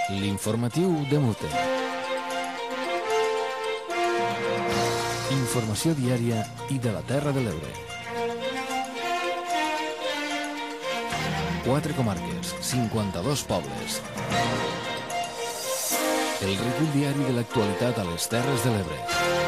L'informatiu de Mute. Informació diària i de la Terra de l'Ebre. 4 comarques, 52 pobles. El recull diari de l'actualitat a les Terres de l'Ebre.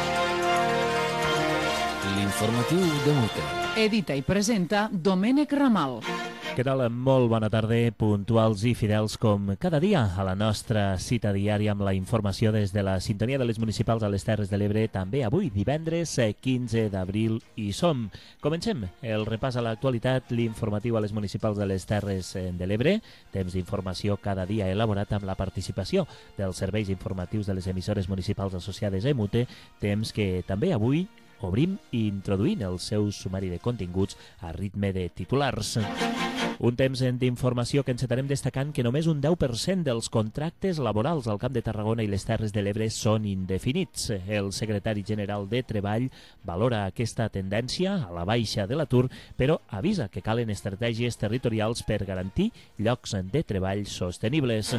L'informatiu de Mute. Edita i presenta Domènec Ramal. Què tal? Molt bona tarda, puntuals i fidels com cada dia a la nostra cita diària amb la informació des de la sintonia de les municipals a les Terres de l'Ebre, també avui, divendres 15 d'abril, i som. Comencem el repàs a l'actualitat, l'informatiu a les municipals de les Terres de l'Ebre, temps d'informació cada dia elaborat amb la participació dels serveis informatius de les emissores municipals associades a EMUTE, temps que també avui obrim introduint el seu sumari de continguts a ritme de titulars. Un temps d'informació que encetarem destacant que només un 10% dels contractes laborals al Camp de Tarragona i les Terres de l'Ebre són indefinits. El secretari general de Treball valora aquesta tendència a la baixa de l'atur, però avisa que calen estratègies territorials per garantir llocs de treball sostenibles.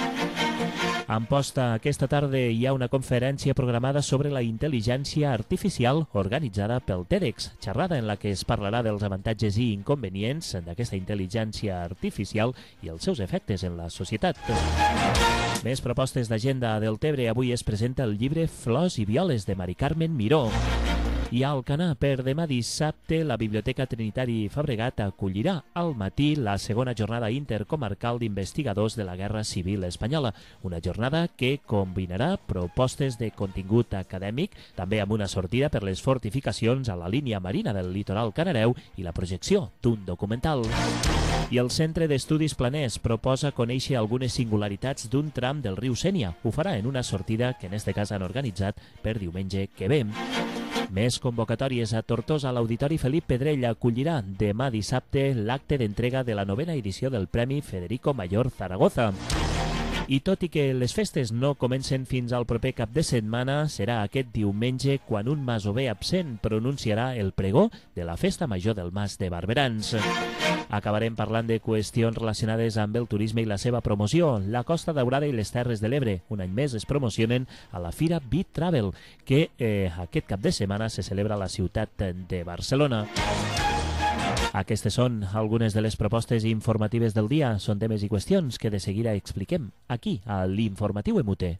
A Amposta, aquesta tarda hi ha una conferència programada sobre la intel·ligència artificial organitzada pel TEDx, xerrada en la que es parlarà dels avantatges i inconvenients d'aquesta intel·ligència artificial i els seus efectes en la societat. Més propostes d'agenda del Tebre. Avui es presenta el llibre Flors i violes de Mari Carmen Miró. I a Alcanar, per demà dissabte, la Biblioteca Trinitari Fabregat acollirà al matí la segona jornada intercomarcal d'investigadors de la Guerra Civil Espanyola. Una jornada que combinarà propostes de contingut acadèmic, també amb una sortida per les fortificacions a la línia marina del litoral canareu i la projecció d'un documental. I el Centre d'Estudis Planers proposa conèixer algunes singularitats d'un tram del riu Sénia. Ho farà en una sortida que en este cas han organitzat per diumenge que ve. Més convocatòries. A Tortosa, l'Auditori Felip Pedrell acollirà demà dissabte l'acte d'entrega de la 9ª edició del Premi Federico Mayor Zaragoza. I tot i que les festes no comencen fins al proper cap de setmana, serà aquest diumenge quan un masover absent pronunciarà el pregó de la Festa Major del Mas de Barberans. Acabarem parlant de qüestions relacionades amb el turisme i la seva promoció. La Costa Daurada i les Terres de l'Ebre un any més es promocionen a la Fira Beat Travel, que aquest cap de setmana se celebra a la ciutat de Barcelona. Aquestes són algunes de les propostes informatives del dia. Són temes i qüestions que de seguida expliquem aquí, a l'Informatiu EMUTE.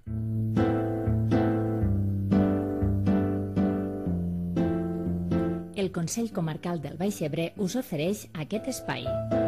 El Consell Comarcal del Baix Ebre us ofereix aquest espai.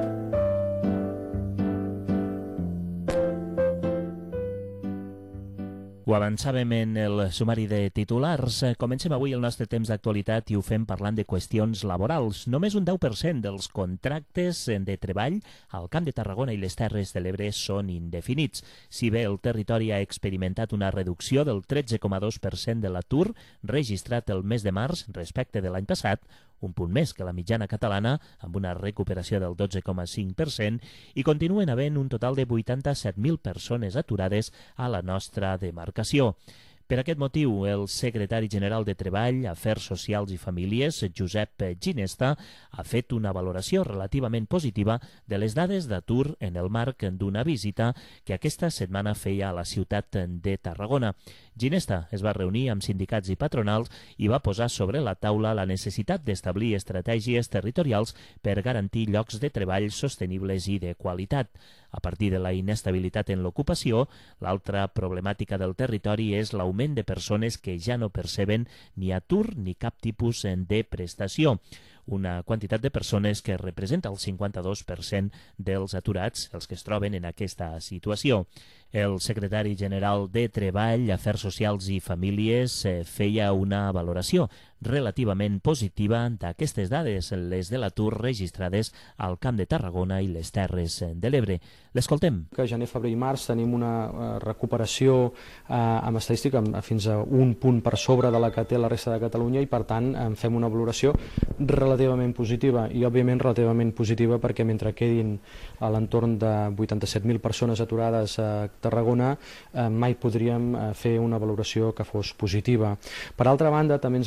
Ho avançàvem en el sumari de titulars. Comencem avui el nostre temps d'actualitat i ho fem parlant de qüestions laborals. Només un 10% dels contractes de treball al Camp de Tarragona i les Terres de l'Ebre són indefinits. Si bé el territori ha experimentat una reducció del 13,2% de l'atur registrat el mes de març respecte de l'any passat, un punt més que la mitjana catalana, amb una recuperació del 12,5%, i continuen havent un total de 87.000 persones aturades a la nostra demarcació. Per aquest motiu, el secretari general de Treball, Afers Socials i Famílies, Josep Ginesta, ha fet una valoració relativament positiva de les dades d'atur en el marc d'una visita que aquesta setmana feia a la ciutat de Tarragona. Ginesta es va reunir amb sindicats i patronals i va posar sobre la taula la necessitat d'establir estratègies territorials per garantir llocs de treball sostenibles i de qualitat. A partir de la inestabilitat en l'ocupació, l'altra problemàtica del territori és l'augment de persones que ja no perceben ni atur ni cap tipus de prestació. Una quantitat de persones que representa el 52% dels aturats, els que es troben en aquesta situació. El secretari general de Treball, Afers Socials i Famílies feia una valoració relativament positiva d'aquestes dades, les de l'atur registrades al Camp de Tarragona i les Terres de l'Ebre. L'escoltem. Que gener, febrer i març tenim una recuperació amb estadística fins a un punt per sobre de la que té la resta de Catalunya i per tant fem una valoració relativament positiva i òbviament relativament positiva perquè mentre quedin a l'entorn de 87.000 persones aturades a Tarragona mai podríem fer una valoració que fos positiva. Per altra banda, també ens adonem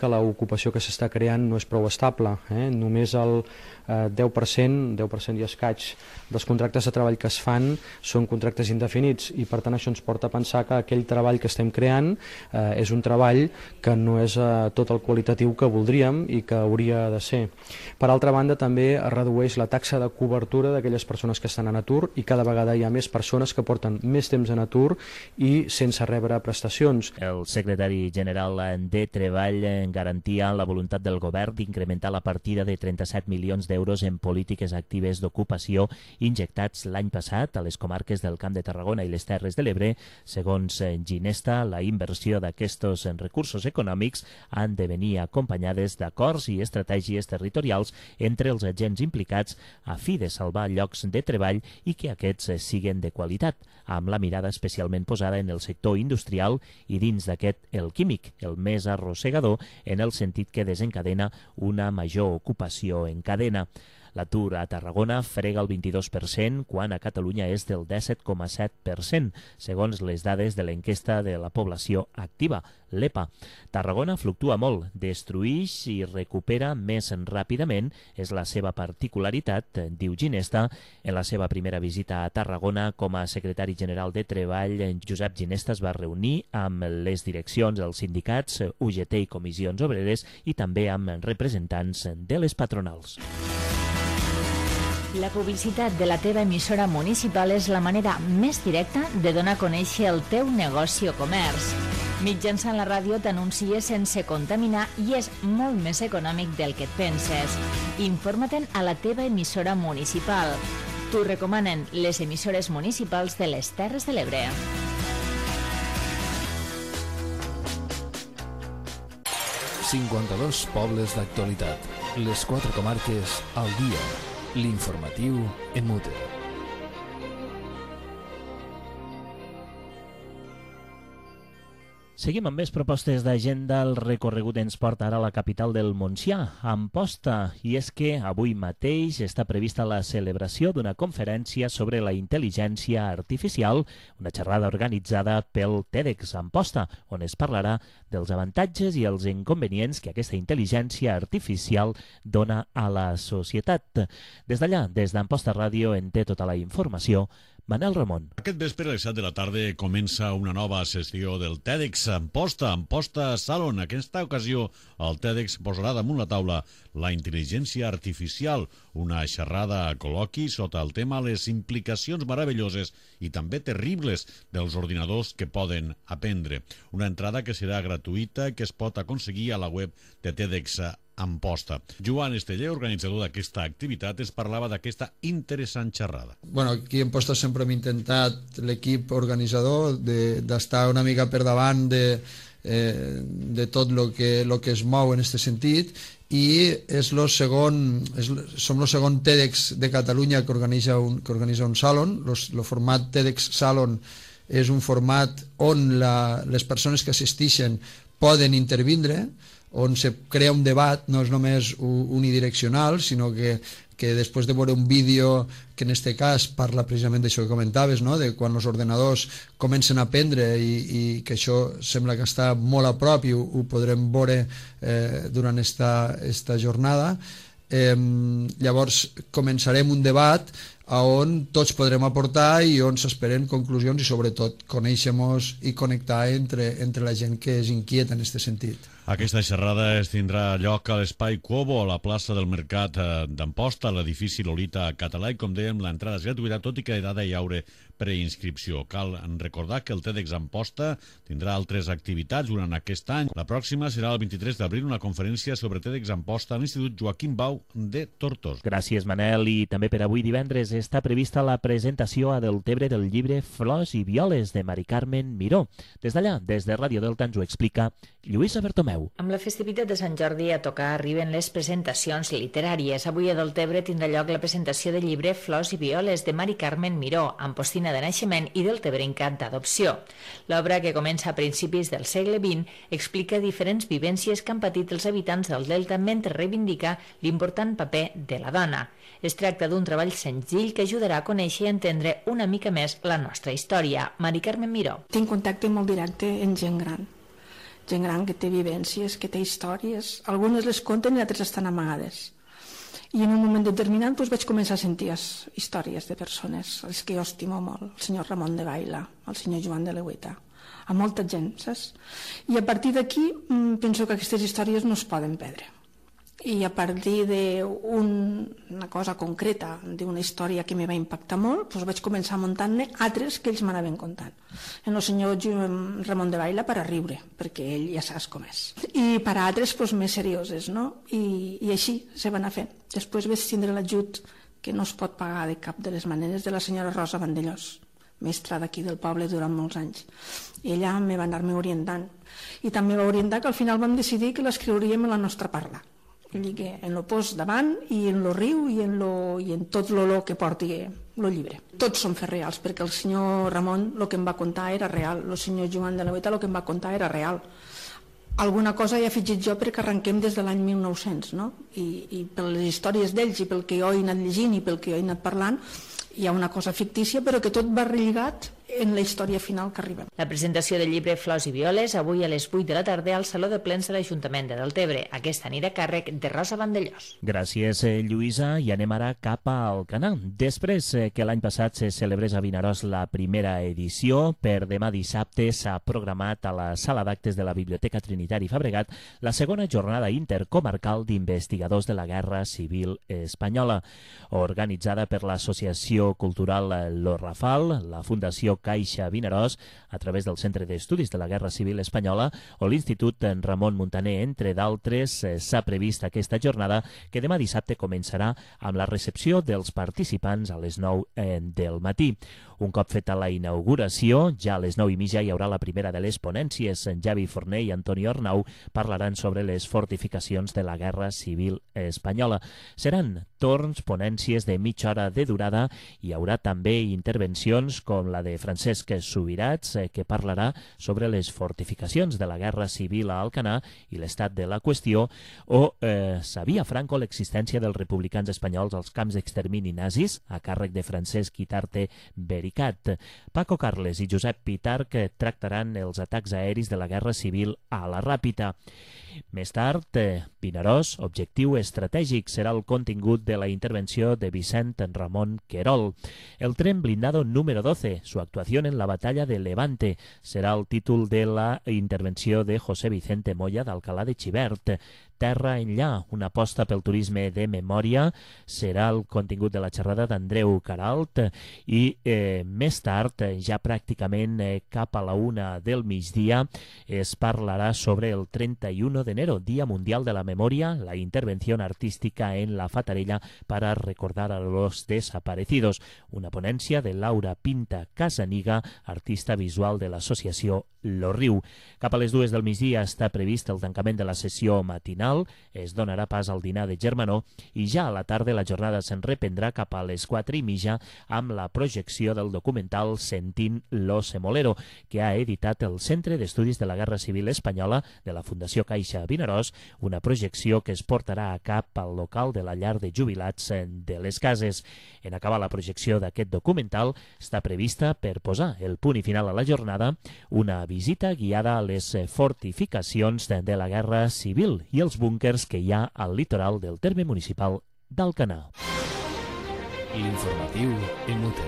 que l'ocupació que s'està creant no és prou estable. Només el 10% i escaig dels contractes de treball que es fan són contractes indefinits i per tant això ens porta a pensar que aquell treball que estem creant és un treball que no és tot el qualitatiu que voldríem i que hauria de ser. Per altra banda, també es redueix la taxa de cobertura d'aquelles persones que estan en atur i cada vegada hi ha més persones que porten més temps en atur i sense rebre prestacions. El secretari general de Treball garantia la voluntat del govern d'incrementar la partida de 37 milions d'euros en polítiques actives d'ocupació injectats l'any passat a les comarques del Camp de Tarragona i les Terres de l'Ebre. Segons Ginesta, la inversió d'aquests recursos econòmics han de venir acompanyades d'acords i estratègies territorials entre els agents implicats a fi de salvar llocs de treball i que aquests siguen de qualitat, amb la mirada especialment posada en el sector industrial i dins d'aquest el químic, el més arrossegador en el sentit que desencadena una major ocupació en cadena. L'atur a Tarragona frega el 22%, quan a Catalunya és del 17,7%, segons les dades de l'enquesta de la població activa, l'EPA. Tarragona fluctua molt, destruïx i recupera més ràpidament, és la seva particularitat, diu Ginesta. En la seva primera visita a Tarragona com a secretari general de Treball, Josep Ginesta es va reunir amb les direccions dels sindicats, UGT i comissions obreres i també amb representants de les patronals. La publicitat de la teva emissora municipal és la manera més directa de donar a conèixer el teu negoci o comerç. Mitjançant la ràdio t'anuncies sense contaminar i és molt més econòmic del que et penses. Informa-te'n a la teva emissora municipal. T'ho recomanen les emissores municipals de les Terres de l'Ebre. ...52 pobles d'actualitat. Les 4 comarques al dia. L'informatiu en mute. Seguim amb més propostes d'agenda. El recorregut ens porta ara a la capital del Montsià, Amposta, i és que avui mateix està prevista la celebració d'una conferència sobre la intel·ligència artificial, una xerrada organitzada pel TEDx Amposta, on es parlarà dels avantatges i els inconvenients que aquesta intel·ligència artificial dona a la societat. Des d'allà, des d'Amposta Ràdio, en té tota la informació Manel Ramon. Aquest vespre a les 7 de la tarda comença una nova sessió del TEDx Amposta Salon. En aquesta ocasió el TEDx posarà damunt la taula la intel·ligència artificial, una xerrada a col·loqui sota el tema les implicacions meravelloses i també terribles dels ordinadors que poden aprendre. Una entrada que serà gratuïta i que es pot aconseguir a la web de TEDx Amposta. Joan Esteller, organitzador d'aquesta activitat, es parlava d'aquesta interessant xerrada. Bueno, aquí a Amposta sempre hem intentat, l'equip organitzador, d'estar una mica per davant de tot el que es mou en aquest sentit, i som el segon TEDx de Catalunya que organitza un salon. El format TEDx Salon és un format on les persones que assisteixen poden intervindre, on se crea un debat, no és només unidireccional, sinó que després de veure un vídeo que en aquest cas parla precisament d'això que comentaves, no? De quan els ordenadors comencen a aprendre i que això sembla que està molt a prop i ho podrem veure durant esta jornada. Llavors començarem un debat on tots podrem aportar i on s'esperen conclusions i sobretot conèixer-nos i connectar entre la gent que és inquieta en aquest sentit. Aquesta xerrada es tindrà lloc a l'Espai Cuovo, a la plaça del Mercat d'Amposta, a l'edifici Lolita Català, i com dèiem, l'entrada és gratuïta, tot i que ha d'hi haure preinscripció. Cal recordar que el TEDx Amposta tindrà altres activitats durant aquest any. La pròxima serà el 23 d'abril, una conferència sobre TEDx Amposta a l'Institut Joaquim Bau de Tortosa. Gràcies, Manel. I també per avui divendres està prevista la presentació a Deltebre del llibre Flors i Violes de Mari Carmen Miró. Des d'allà, des de Ràdio Delta, ens ho explica Lluïsa Bertomeu. Amb la festivitat de Sant Jordi a tocar arriben les presentacions literàries. Avui a Deltebre tindrà lloc la presentació del llibre Flors i Violes de Mari Carmen Miró, ampostina de naixement i deltebrenca d'adopció. L'obra, que comença a principis del segle XX, explica diferents vivències que han patit els habitants del Delta mentre reivindica l'important paper de la dona. Es tracta d'un treball senzill que ajudarà a conèixer i entendre una mica més la nostra història. Mari Carmen Miró. Tinc contacte molt directe amb gent gran gent gran que té vivències, que té històries, algunes les conten i altres estan amagades. I en un moment determinat vaig començar a sentir històries de persones, els que jo estimo molt, el senyor Ramon de Baila, el senyor Joan de Legüeta, a molta gent, saps? I a partir d'aquí penso que aquestes històries no es poden perdre. I a partir d'una cosa concreta, d'una història que me va impactar molt, doncs vaig començar muntant-ne altres que ells m'anaven contant. En el senyor Ramon de Baila per a riure, perquè ell ja saps com és. I per a altres doncs, més serioses, no? I així se va anar fent. Després vaig tindre l'ajut, que no es pot pagar de cap de les maneres, de la senyora Rosa Vandellós, mestra d'aquí del poble durant molts anys. I ella me va anar-me orientant. I també va orientar que al final vam decidir que l'escriuríem en la nostra parla. Que en lo post davant i en lo riu i en tot l'olor que porti el llibre. Tots són fets reals, perquè el senyor Ramon el que em va contar era real, el senyor Joan de Legüeta el que em va contar era real. Alguna cosa hi he afegit jo perquè arrenquem des de l'any 1900, no? I per les històries d'ells i pel que jo he anat llegint i pel que jo he anat parlant, hi ha una cosa fictícia però que tot va relligat en la història final que arribem. La presentació del llibre Flors i Violes avui a les 8 de la tarda al Saló de Plens de l'Ajuntament de Deltebre. Aquesta anirà a càrrec de Rosa Vandellós. Gràcies, Lluïsa, i anem ara cap a Alcanar. Després que l'any passat se celebrés a Vinaròs la primera edició, per demà dissabte s'ha programat a la sala d'actes de la Biblioteca Trinitari Fabregat la segona jornada intercomarcal d'investigadors de la Guerra Civil Espanyola, organitzada per l'Associació Cultural Lo Rafal, la Fundació Caixa Vinaròs, a través del Centre d'Estudis de la Guerra Civil Espanyola o l'Institut Ramon Muntaner, entre d'altres. S'ha previst aquesta jornada que demà dissabte començarà amb la recepció dels participants a les 9 del matí. Un cop feta la inauguració, ja a les 9:30 hi haurà la primera de les ponències. Javi Forner i Antoni Arnau parlaran sobre les fortificacions de la Guerra Civil Espanyola. Seran torns, ponències de mitja hora de durada. Hi haurà també intervencions com la de Francesc Subirats, que parlarà sobre les fortificacions de la Guerra Civil a Alcanar i l'estat de la qüestió, o sabia Franco l'existència dels republicans espanyols als camps d'extermini nazis, a càrrec de Francesc Guitarte Bericat. Paco Carles i Josep Pitarch tractaran els atacs aeris de la Guerra Civil a la Ràpita. Més tard, Vinaròs, objectiu estratègic, serà el contingut de la intervenció de Vicent Ramon Querol. El tren blindado número 12, su actuación en la batalla de Levante, serà el títol de la intervenció de José Vicente Moya d'Alcalá de Xivert. Terra enllà, una aposta pel turisme de memòria, serà el contingut de la xerrada d'Andreu Caralt, i més tard, ja pràcticament cap a la 1 del migdia, es parlarà sobre el 31 de enero, Día Mundial de la Memoria, la intervención artística en la Fatarella para recordar a los desaparecidos, una ponència de Laura Pinta Casaniga, artista visual de l'associació Lo Riu. Cap a les 2 del migdia està previst el tancament de la sessió matinal, es donarà pas al dinar de Germanó i ja a la tarda la jornada se'n reprendrà cap a les 4:30 amb la projecció del documental Sentint lo Semolero, que ha editat el Centre d'Estudis de la Guerra Civil Espanyola de la Fundació Caixa Vinaròs, una projecció que es portarà a cap al local de la llar de jubilats de les Cases. En acabar la projecció d'aquest documental està prevista, per posar el punt i final a la jornada, una visita guiada a les fortificacions de la Guerra Civil i els búnkers que hi ha al litoral del terme municipal d'Alcanar. L'informatiu inútil.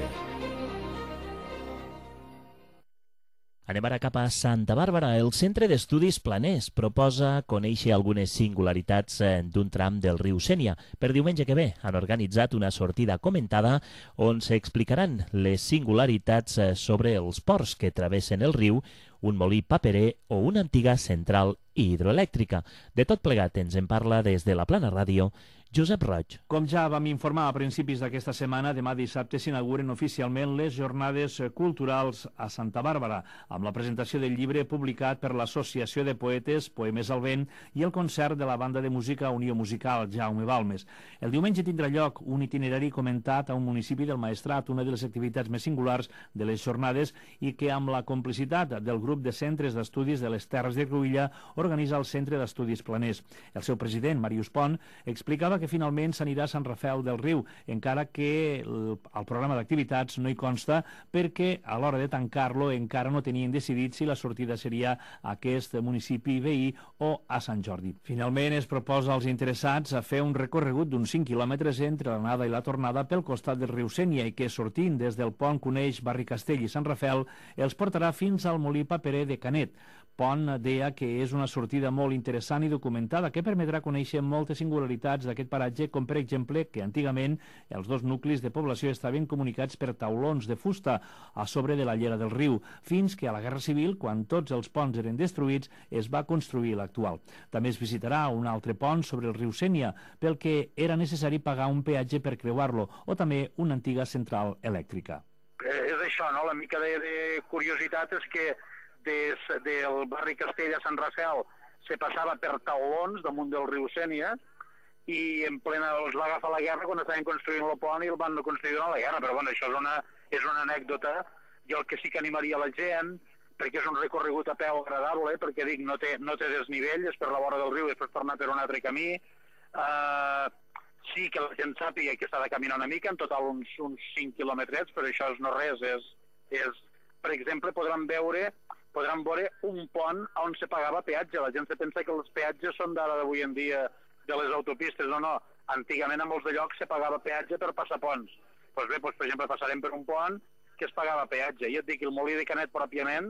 Anem ara cap a Santa Bàrbara. El Centre d'Estudis Planers proposa conèixer algunes singularitats d'un tram del riu Sénia. Per diumenge que ve han organitzat una sortida comentada on s'explicaran les singularitats sobre els ports que travessen el riu, un molí paperer o una antiga central hidroelèctrica. De tot plegat ens en parla des de la Plana Ràdio Josep Roig. Com ja vam informar a principis d'aquesta setmana, demà dissabte s'inauguren oficialment les jornades culturals a Santa Bàrbara, amb la presentació del llibre publicat per l'Associació de Poetes Poemes al Vent i el concert de la banda de música Unió Musical Jaume Balmes. El diumenge tindrà lloc un itinerari comentat a un municipi del Maestrat, una de les activitats més singulars de les jornades i que amb la complicitat del grup de centres d'estudis de les Terres de Cruïlla organitza el Centre d'Estudis Planers. El seu president, Màrius Pont, explicava que que finalment s'anirà a Sant Rafel del Riu, encara que el programa d'activitats no hi consta perquè a l'hora de tancar-lo encara no tenien decidit si la sortida seria a aquest municipi veí o a Sant Jordi. Finalment es proposa als interessats a fer un recorregut d'uns 5 quilòmetres entre l'anada i la tornada pel costat del riu Sénia i que sortint des del pont que uneix Barri Castell i Sant Rafel els portarà fins al molí paperer de Canet. Pont deia que és una sortida molt interessant i documentada que permetrà conèixer moltes singularitats d'aquest paratge, com per exemple que antigament els dos nuclis de població estaven comunicats per taulons de fusta a sobre de la llera del riu, fins que a la Guerra Civil, quan tots els ponts eren destruïts, es va construir l'actual. També es visitarà un altre pont sobre el riu Sénia, pel que era necessari pagar un peatge per creuar-lo, o també una antiga central elèctrica. És això, no? La mica de curiositat és que des del barri Castell a Sant Rafel se passava per taulons damunt del riu Sénia i en plena els va agafar la guerra quan estaven construint el pont i el van construir durant la guerra, però bueno, això és una anècdota. Jo el que sí que animaria la gent, perquè és un recorregut a peu agradable, perquè dic, no té desnivell, és per la vora del riu, després tornar per un altre camí. Sí que la gent sàpiga que s'ha de caminar una mica, en total uns 5 quilòmetres, però això no res, per exemple, podran veure un pont on se pagava peatge. La gent se pensa que els peatges són d'ara d'avui en dia de les autopistes. No. Antigament a molts de llocs se pagava peatge per passar ponts. Doncs bé, per exemple, passarem per un pont que es pagava peatge. I et dic, el molí de Canet pròpiament,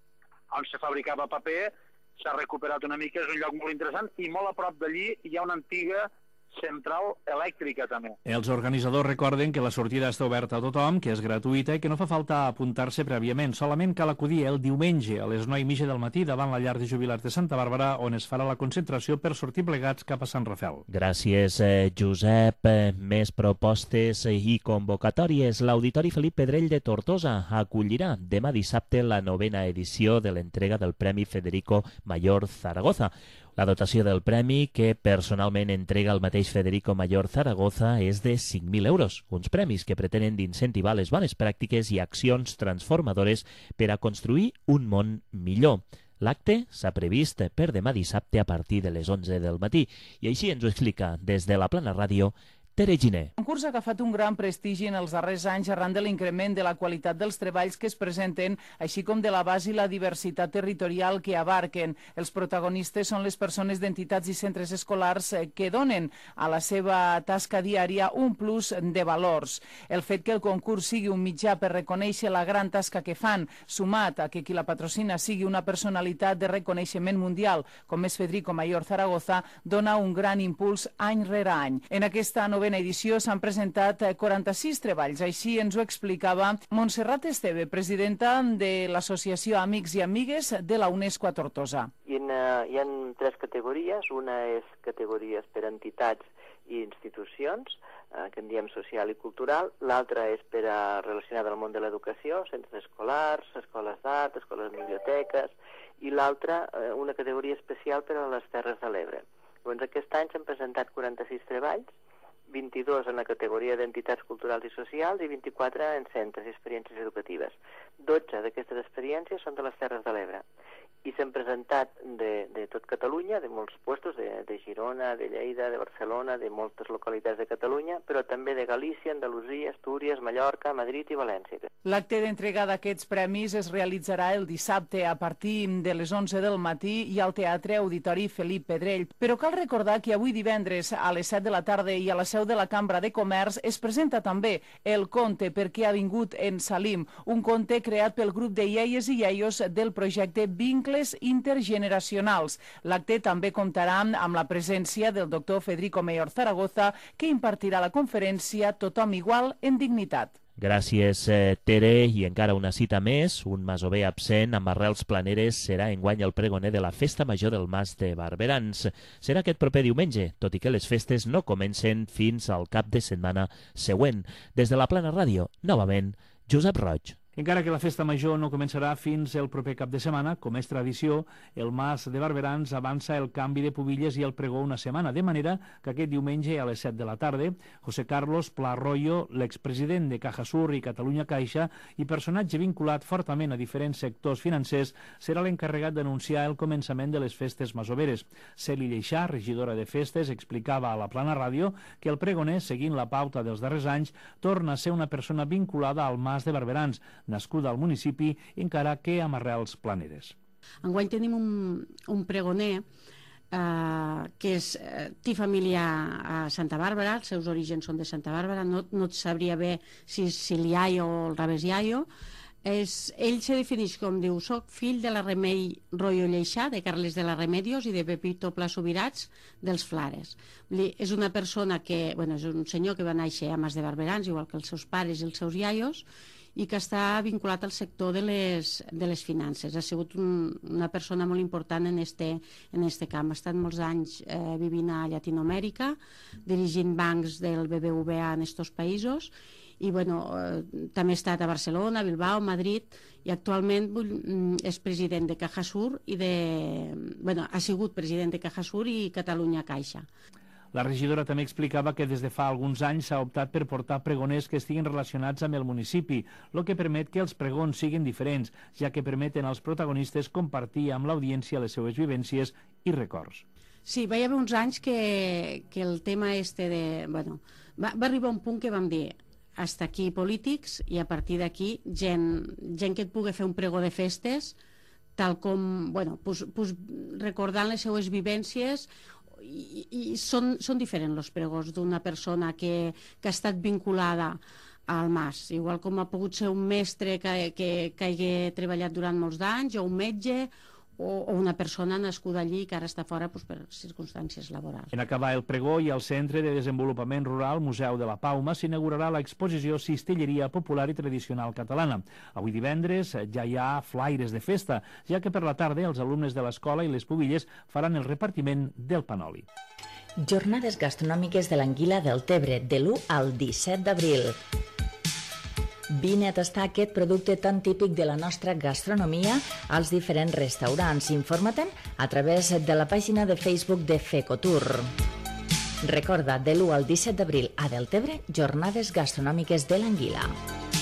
on se fabricava paper, s'ha recuperat una mica, és un lloc molt interessant, i molt a prop d'allí hi ha una antiga central elèctrica també. Els organitzadors recorden que la sortida està oberta a tothom, que és gratuïta i que no fa falta apuntar-se prèviament. Solament cal acudir el diumenge a les 9:30 del matí davant la llar de jubilats de Santa Bàrbara, on es farà la concentració per sortir plegats cap a Sant Rafel. Gràcies, Josep. Més propostes i convocatòries. L'Auditori Felip Pedrell de Tortosa acollirà demà dissabte la 9ª edició de l'entrega del Premi Federico Mayor Zaragoza. La dotació del premi, que personalment entrega el mateix Federico Mayor Zaragoza, és de 5.000 euros, uns premis que pretenen d'incentivar les bones pràctiques i accions transformadores per a construir un món millor. L'acte s'ha previst per demà dissabte a partir de les 11 del matí i així ens ho explica des de la Plana Ràdio Tere Giner. El concurs ha agafat un gran prestigi en els darrers anys arran de l'increment de la qualitat dels treballs que es presenten, així com de l'abast i la diversitat territorial que abarquen. Els protagonistes són les persones d'entitats i centres escolars que donen a la seva tasca diària un plus de valors. El fet que el concurs sigui un mitjà per reconèixer la gran tasca que fan, sumat a que qui la patrocina sigui una personalitat de reconeixement mundial, com és Federico Mayor Zaragoza, dona un gran impuls any rere any. En aquesta novena edició s'han presentat 46 treballs, així ens ho explicava Montserrat Esteve, presidenta de l'Associació Amics i Amigues de la UNESCO a Tortosa. Hi ha 3 categories, una és categories per entitats i institucions, que en diem social i cultural, l'altra és per a relacionada amb el món de l'educació, centres escolars, escoles d'art, escoles biblioteques, i l'altra una categoria especial per a les Terres de l'Ebre. Doncs aquest any s'han presentat 46 treballs, 22 en la categoria d'entitats culturals i socials i 24 en centres i experiències educatives. 12 d'aquestes experiències són de les Terres de l'Ebre i s'han presentat de tot Catalunya, de molts puestos, de Girona, de Lleida, de Barcelona, de moltes localitats de Catalunya, però també de Galícia, Andalusia, Astúries, Mallorca, Madrid i València. L'acte d'entrega d'aquests premis es realitzarà el dissabte a partir de les 11 del matí i al Teatre Auditori Felip Pedrell. Però cal recordar que avui divendres a les 7 de la tarda i a la seu de la Cambra de Comerç es presenta també el conte perquè ha vingut en Salim, un conte creat pel grup de iaies i iaios del projecte Vincles Intergeneracionals. L'acte també comptarà amb la presència del doctor Federico Mayor Zaragoza, que impartirà la conferència Tothom igual en dignitat. Gràcies, Tere. I encara una cita més. Un masover absent amb arrels planeres serà enguany el pregoner de la Festa Major del Mas de Barberans. Serà aquest proper diumenge, tot i que les festes no comencen fins al cap de setmana següent. Des de la Plana Ràdio, novament, Josep Roig. Encara que la festa major no començarà fins el proper cap de setmana, com és tradició, el Mas de Barberans avança el canvi de pubilles i el pregó una setmana, de manera que aquest diumenge a les 7 de la tarda, José Carlos Pla Arroyo, l'expresident de Cajasur i Catalunya Caixa i personatge vinculat fortament a diferents sectors financers, serà l'encarregat d'anunciar el començament de les festes masoveres. Celi Lleixà, regidora de festes, explicava a la Plana Ràdio que el pregoner, seguint la pauta dels darrers anys, torna a ser una persona vinculada al Mas de Barberans, nascuda al municipi, encara que amb arrels planeres. Enguany tenim un pregoner que té família a Santa Bàrbara, els seus orígens són de Santa Bàrbara, no et sabria bé si el iaio o el revés iaio. Ell se defineix com diu: soc fill de la Remei Royo Lleixà, de Carles de la Remedios i de Pepito Pla Subirats dels Flares. És una persona que, és un senyor que va néixer a Mas de Barberans, igual que els seus pares i els seus iaios, i que està vinculat al sector de les finances. Ha sigut una persona molt important en este camp. Ha estat molts anys vivint a Llatinoamèrica, dirigint bancs del BBVA en estos països, i també ha estat a Barcelona, Bilbao, Madrid, i actualment és president de Cajasur ha sigut president de Cajasur i Catalunya Caixa. La regidora també explicava que des de fa alguns anys s'ha optat per portar pregoners que estiguin relacionats amb el municipi, el que permet que els pregons siguin diferents, ja que permeten als protagonistes compartir amb l'audiència les seues vivències i records. Sí, va haver uns anys que el tema va arribar a un punt que vam dir: hasta aquí polítics, i a partir d'aquí gent que et pugui fer un pregó de festes, tal com, recordant les seues vivències, i són diferents els pregons d'una persona que ha estat vinculada al Mas, igual com ha pogut ser un mestre que hagi treballat durant molts d'anys, o un metge, o una persona nascuda allí que ara està fora per circumstàncies laborals. En acabar el pregó i al Centre de Desenvolupament Rural Museu de la Pauma s'inaugurarà l'exposició Cistelleria Popular i Tradicional Catalana. Avui divendres ja hi ha flaires de festa, ja que per la tarda els alumnes de l'escola i les pubilles faran el repartiment del panoli. Jornades gastronòmiques de l'Anguila del Tebre, de l'1 al 17 d'abril. Vine a tastar aquest producte tan típic de la nostra gastronomia als diferents restaurants. Informa-te'n a través de la pàgina de Facebook de Fecotur. Recorda, de l'1 al 17 d'abril a Deltebre, jornades gastronòmiques de l'Anguila.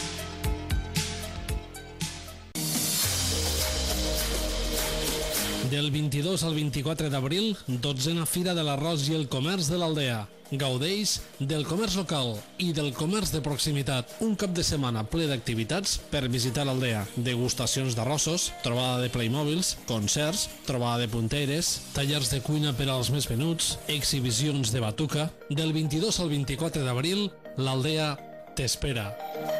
Del 22 al 24 d'abril, 12a Fira de l'Arròs i el Comerç de l'Aldea. Gaudeix del comerç local i del comerç de proximitat. Un cap de setmana ple d'activitats per visitar l'Aldea. Degustacions d'arrossos, trobada de Playmobils, concerts, trobada de punteres, tallers de cuina per als més venuts, exhibicions de batuca. Del 22 al 24 d'abril, l'Aldea t'espera.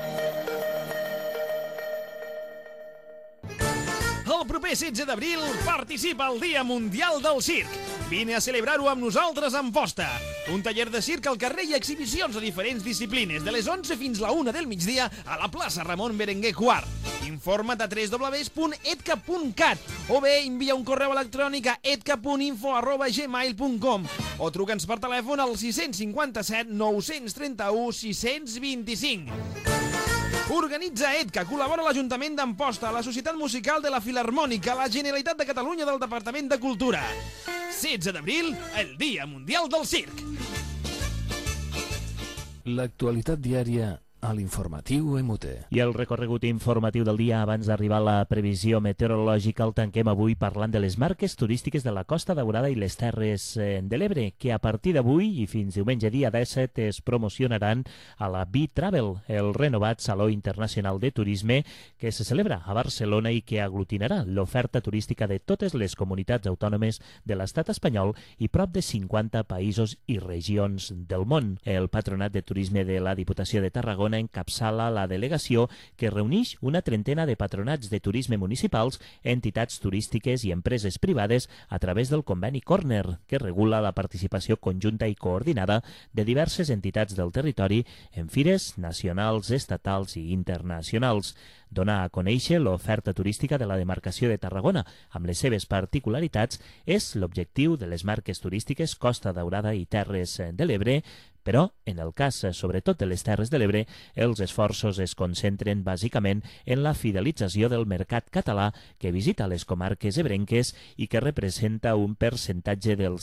El proper 16 d'abril participa al Dia Mundial del Circ. Vine a celebrar-ho amb nosaltres a Amposta. Un taller de circ al carrer i exhibicions de diferents disciplines de les 11 fins la 1 del migdia a la plaça Ramon Berenguer IV. Informa't a www.edca.cat o bé envia un correu electrònic a edca.info@gmail.com o truca'ns per telèfon al 657 931 625. Organitza EDCA, col·labora l'Ajuntament d'Amposta, la Societat Musical de la Filharmònica, la Generalitat de Catalunya del Departament de Cultura. 16 d'abril, el Dia Mundial del Circ. L'actualitat diària a l'informatiu MUT. I el recorregut informatiu del dia abans d'arribar a la previsió meteorològica el tanquem avui parlant de les marques turístiques de la Costa Daurada i les Terres de l'Ebre, que a partir d'avui i fins diumenge dia 17 es promocionaran a la B-Travel, el renovat Saló Internacional de Turisme que se celebra a Barcelona i que aglutinarà l'oferta turística de totes les comunitats autònomes de l'estat espanyol i prop de 50 països i regions del món. El Patronat de Turisme de la Diputació de Tarragona encapçala la delegació que reuneix una trentena de patronats de turisme municipals, entitats turístiques i empreses privades a través del conveni Corner, que regula la participació conjunta i coordinada de diverses entitats del territori en fires nacionals, estatals i internacionals. Donar a conèixer l'oferta turística de la demarcació de Tarragona, amb les seves particularitats, és l'objectiu de les marques turístiques Costa Daurada i Terres de l'Ebre, però, en el cas, sobretot de les Terres de l'Ebre, els esforços es concentren bàsicament en la fidelització del mercat català que visita les comarques ebrenques i que representa un percentatge del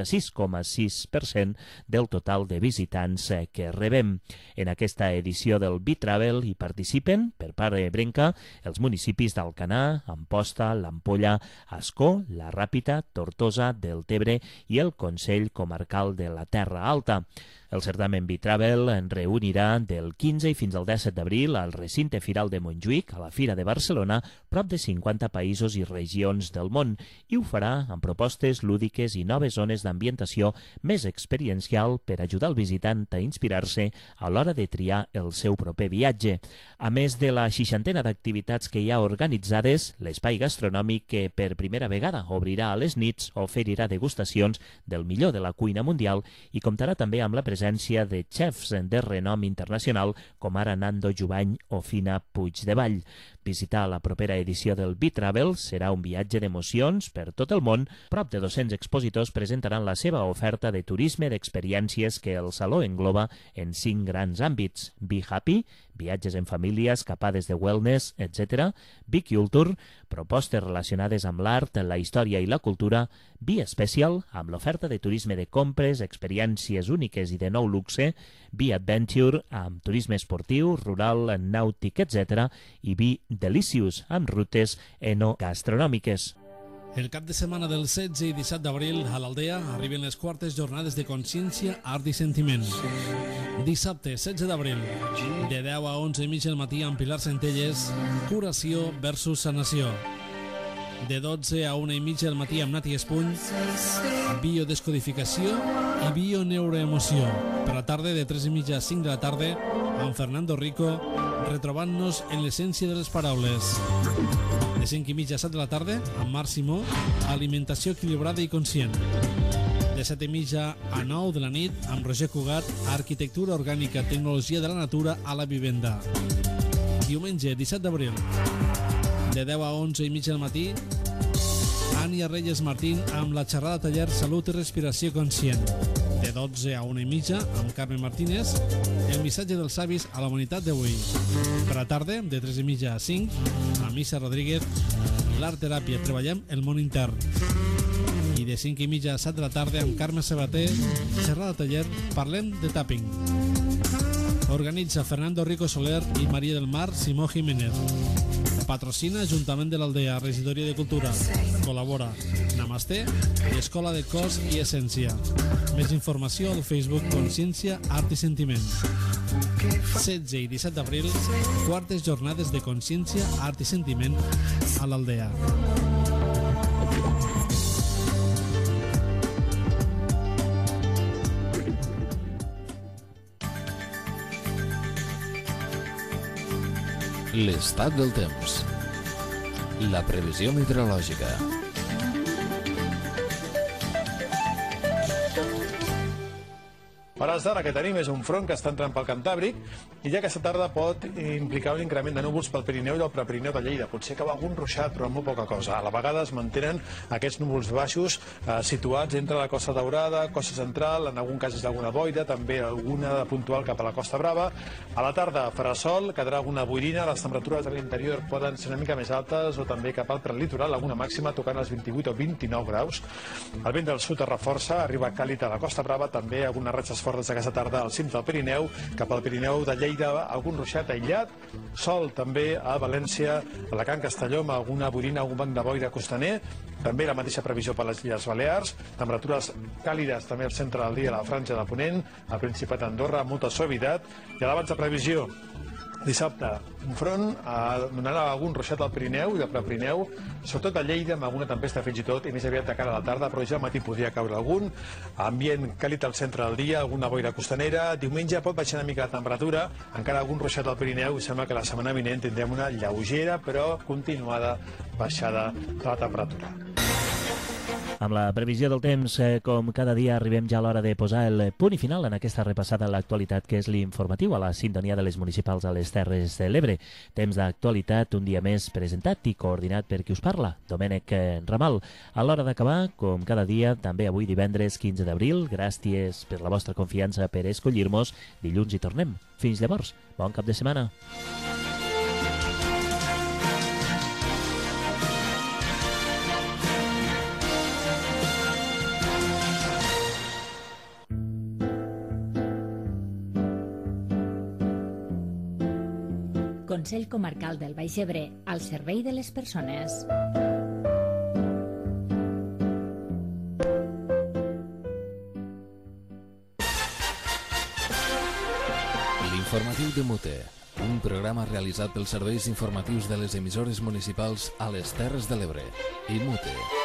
56,6% del total de visitants que rebem. En aquesta edició del Bitravel hi participen, per part ebrenca, els municipis d'Alcanar, Amposta, l'Ampolla, Ascó, la Ràpita, Tortosa, Deltebre i el Consell Comarcal de la Terra Alta. El certamen Bitravel en reunirà del 15 i fins al 17 d'abril al recinte firal de Montjuïc, a la Fira de Barcelona, prop de 50 països i regions del món, i ho farà amb propostes lúdiques i noves zones d'ambientació més experiencial per ajudar el visitant a inspirar-se a l'hora de triar el seu proper viatge. A més de la 60 d'activitats que hi ha organitzades, l'espai gastronòmic que per primera vegada obrirà a les nits oferirà degustacions del millor de la cuina mundial i comptarà també amb la presència de xefs de renom internacional com ara Nando Jubany o Fina Puigdevall. Visitar la propera edició del Bitravel serà un viatge d'emocions per tot el món. Prop de 200 expositors presentaran la seva oferta de turisme d'experiències que el Saló engloba en 5 grans àmbits: Be Happy, viatges en família, escapades de wellness, etc. Be Culture, propostes relacionades amb l'art, la història i la cultura. Be Special, amb l'oferta de turisme de compres, experiències úniques i de nou luxe. Be Adventure, amb turisme esportiu, rural, nàutic, etc. I Be Delicious, amb rutes enogastronòmiques. El cap de setmana del 16 i 17 d'abril a l'Aldea arriben les quartes jornades de consciència, art i sentiment. Dissabte, 16 d'abril, de 10 a 11:30 del matí amb Pilar Centelles, curació versus sanació. De 12 a 1:30 del matí amb Nati Espuny, biodescodificació i bioneuroemoció. Per la tarda, de 3:30 a 5 de la tarda, amb Fernando Rico, retrobant-nos en l'essència de les paraules. De 5:30 a 7 de la tarda, amb Marc Simó, alimentació equilibrada i conscient. De 7:30 a 9 de la nit, amb Roger Cugat, arquitectura orgànica, tecnologia de la natura a la vivenda. Diumenge, 17 d'abril, de 10 a 11:30 del matí, Ània Reyes Martín amb la xerrada taller Salut i Respiració Conscient. De 12 a 1:30 amb Carmen Martínez, el missatge dels avis a la humanitat d'avui. Per la tarda, de 3:30 a 5, amb Missa Rodríguez, l'art teràpia, treballem el món intern. I de 5:30 a 7 de la tarda amb Carme Sabater, xerrada taller, parlem de tapping. Organitza Fernando Rico Soler i Maria del Mar Simó Jiménez. Patrocina Ajuntament de l'Aldea, Regidoria de Cultura. Col·labora Namasté i Escola de Cos i Essència. Més informació al Facebook Consciència, Art i Sentiment. 16 i 17 d'abril, quartes jornades de Consciència, Art i Sentiment a l'Aldea. L'estat del temps. La previsió meteorològica. A hores d'ara que tenim és un front que està entrant pel Cantàbric i ja aquesta tarda pot implicar un increment de núvols pel Pirineu i el Prepirineu de Lleida. Potser cau algun ruixat, però molt poca cosa. A la vegada es mantenen aquests núvols baixos situats entre la Costa Daurada, Costa Central, en algun cas és d'alguna boira, també alguna puntual cap a la Costa Brava. A la tarda farà sol, quedarà alguna boirina, les temperatures de l'interior poden ser una mica més altes o també cap al prelitoral, alguna màxima tocant els 28 o 29 graus. El vent del sud es reforça, arriba càlid a la Costa Brava, també algunes ratxes fortes aquesta tarda al cim del Pirineu, cap al Pirineu de Lleida, algun ruixat aïllat, sol també a València, a Alacant, Castelló, amb alguna boirina, algun banc de boira costaner, també la mateixa previsió per les Illes Balears, temperatures càlides també al centre del dia a la Franja de Ponent, al Principat d'Andorra, amb molta suavitat, i a l'abans de previsió dissabte, un front donarà algun ruixat al Pirineu i al Prepirineu, sobretot a Lleida, amb alguna tempesta fins i tot, i més aviat de cara a la tarda, però ja al matí podria caure algun. Ambient càlid al centre del dia, alguna boira costanera. Diumenge pot baixar una mica la temperatura, encara algun ruixat al Pirineu, i sembla que la setmana vinent tindrem una lleugera però continuada baixada de la temperatura. Amb la previsió del temps, com cada dia, arribem ja a l'hora de posar el punt i final en aquesta repassada a l'actualitat que és l'informatiu a la sintonia de les municipals a les Terres de l'Ebre. Temps d'actualitat un dia més presentat i coordinat per qui us parla, Domènec Ramal. A l'hora d'acabar, com cada dia, també avui divendres 15 d'abril, gràcies per la vostra confiança per escollir-nos. Dilluns hi tornem. Fins llavors, bon cap de setmana. Consell Comarcal del Baix Ebre, al servei de les persones. L'informatiu de Mute, un programa realitzat pels serveis informatius de les emissores municipals a les Terres de l'Ebre i Mute.